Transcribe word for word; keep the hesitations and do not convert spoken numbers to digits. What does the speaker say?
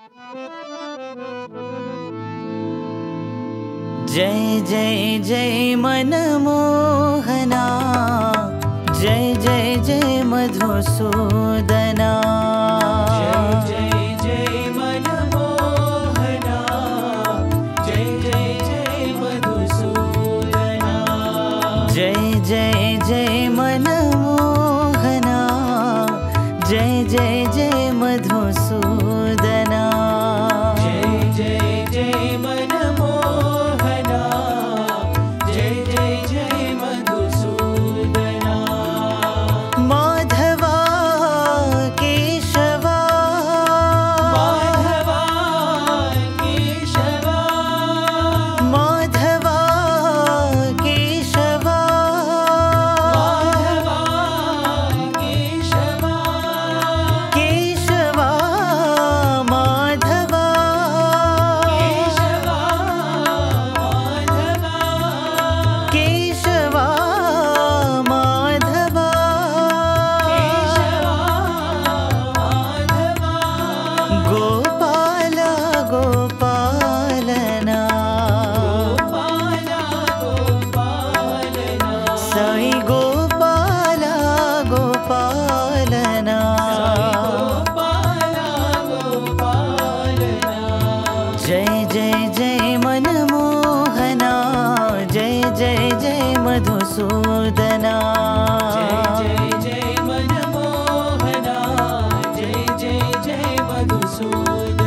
जय जय जय मनमोहना, जय जय जय मधुसूदना। जय जय जय मनमोहना, जय जय जय मधुसूदना। जय जय जय मनमोहना, जय जय जय मधुसूदना। जय जय जय मनमोहना, जय जय जय मधुसूदना। माधवा केशवा, माधवा केशवा, माधवा केशवा, माधवा केशवा, केशवा माधवा, केशवा माधवा, केशवा माधवा। केशवा माधवा। गोपाल गोपालना, गोपाला गोपालना, साई गोपाल गोपालना। गोपाला गोपालना। जय जय जय मनमोहना, जय जय जय मधुसूदना। जय जय जय मनमोहना, जय जय जय मधुसूदना।